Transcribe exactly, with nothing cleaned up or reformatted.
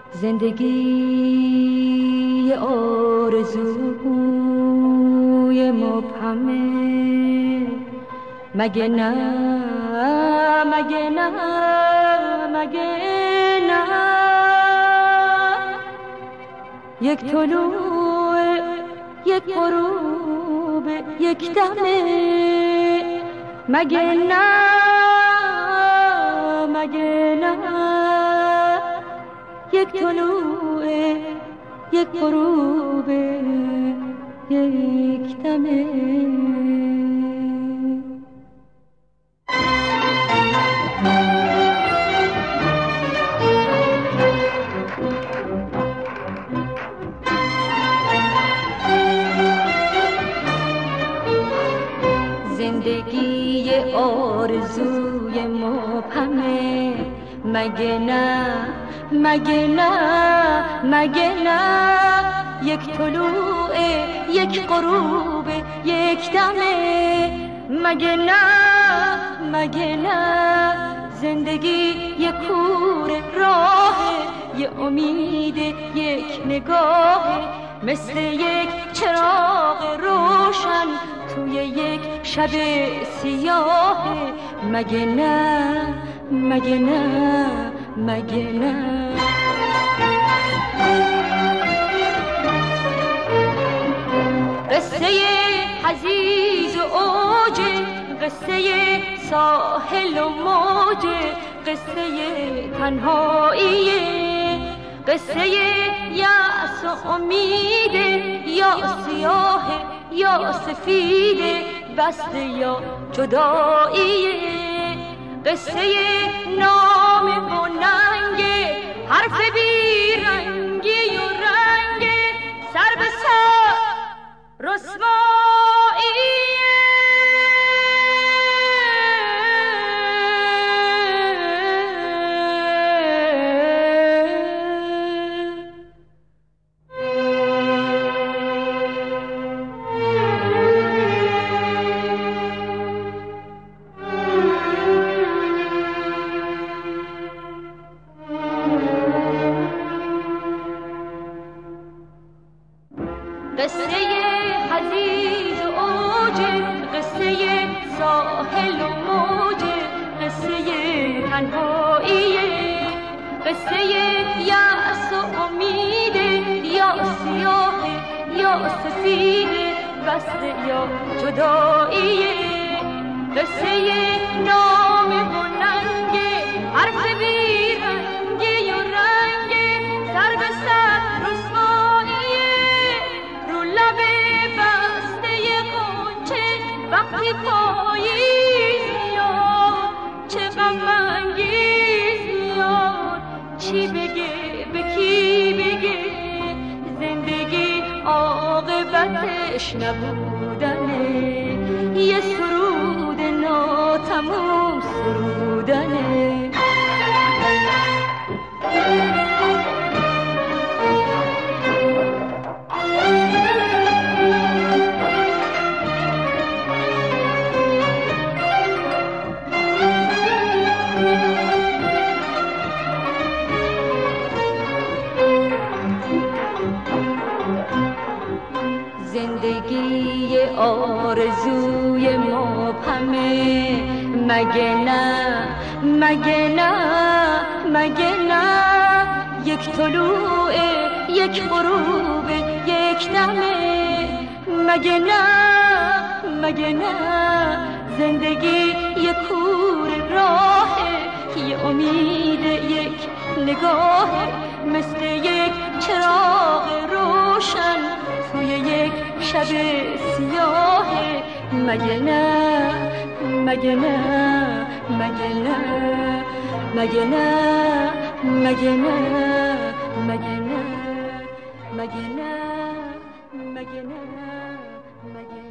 زندگی آرزوی مبهمه، مگه نه مگه نه مگه نه یک طلوع یک غروب یک دمه، مگه نه مگه نه یک طلوع یک غروب یک دمه. زندگی آرزوی مبهمه، مگه نه مگه نه مگه نه یک طلوع یک غروب یک دمه، مگه نه مگه نه زندگی یک کوره راه، یه امید یک نگاه، مثل یک چراغ روشن توی یک شب سیاه، مگه نه مگه نه مگه نه قصه حزیز و اوج، قصه ساحل و موج، قصه تنهایی، قصه یأس و امید، یا سیاه یا سفید، بسته یا جدایی، قصه نام و ننگ، حرف بی رنگی و رنگ، سر به سر رسوایی. قصه حزیز و اوج، قصه ساحل و موج، قصه تنهایی، قصه یأس و امید، یا سیاه یا سفید، بسته یا جدایی، قصه نام و ننگ، حرف بی رنگی و رنگ، سر به سر رسوایی، رو لب بسته غنچه وقتی پاییز میاد، چه غم انگیز میاد، چی بگه به کی بگه، زندگی عاقبتش نبودنه، یه سرود ناتموم سرودنه. زندگی آرزوی مبهمه، مگه نه مگه نه مگه نه یک طلوع یک غروب یک دمه، مگه نه مگه نه زندگی یک کوره راه، یه امید یک نگاه، مثل یک چراغ روشن توی یک شب سیاه، مگه نه مگه نه مگه نه مگه نه مگه نه مگه نه مگه نه مگه نه مگه